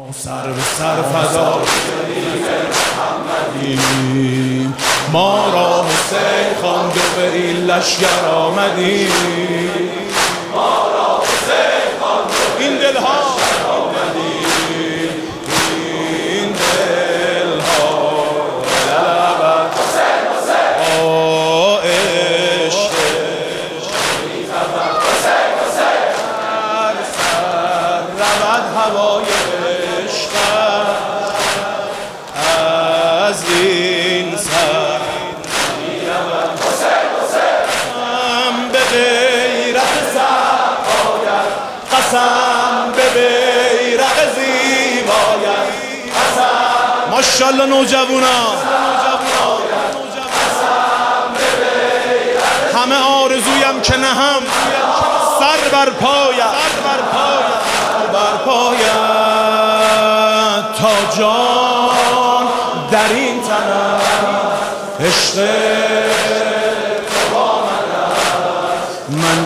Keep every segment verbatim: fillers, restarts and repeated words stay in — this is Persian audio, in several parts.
سر به سر فدای دین محمدیم، ما را حسین خواند و به این لشگر آمدیم، ما را حسین خواند و این دلها آمدیم، این دلها لبد حسین حسین آه عشق حسین حسین سر سر رود هوای از این سر حسین حسین به بیرق سقایت، قسم به بیرق زیبایت، قسم ماشاءالله نوجوانا همه آرزویم که نه هم سر بر پایت، بر پایت تا جان در این تنم عشق تو با من است، من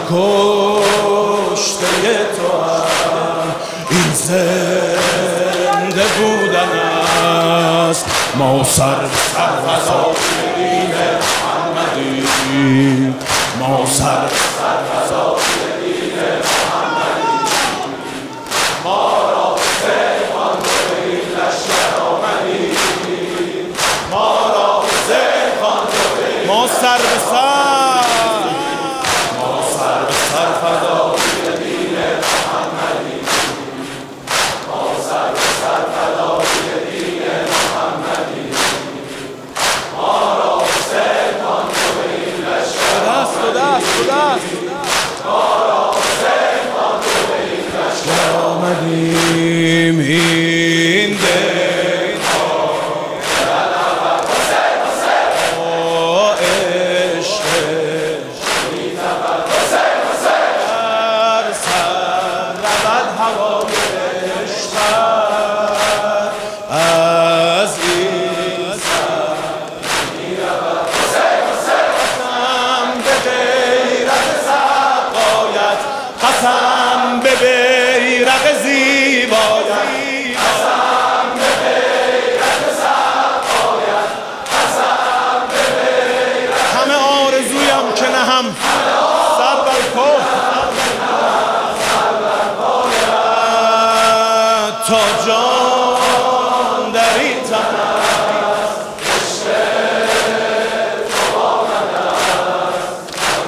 کشته تو هم این زنده بودن است، ما سر سر فدای دین محمدیم، ما سر سر فدای دین محمدیم، ما را حسین خواند و به این لشگر آمدیم، ما را حسین خواند و به این ما سر به سر، ما سر به سر فدای دین محمدیم، ما سر به سر فدای دین محمدیم، ما را حسین خواند و به این لشگر آمدیم، ما را حسین خواند و به این لشگر آمدیم، این دلها لبد حسین حسین آه عشق می‌تپد حسین حسین سر سر رود هوای عشقت از این سر می‌رود حسین حسین قسم به بیرق سقایت، قسم به بیرق زیبایت، قسم به بیرق سقایت، قسم به بیرق همه آرزویم که نه هم سر بر پا تا جان در این تن است، عشق تو با من است، من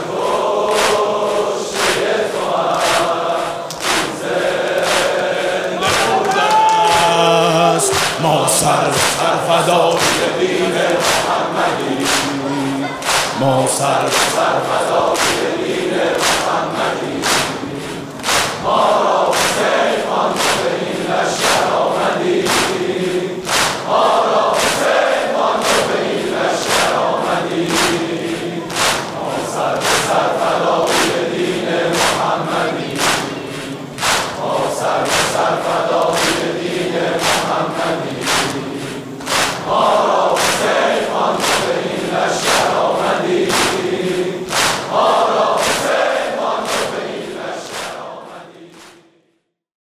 کشته تو هم این زنده بودن است، ما سر سر فدای دین محمدیم، ما سر سر فدای دین محمدیم.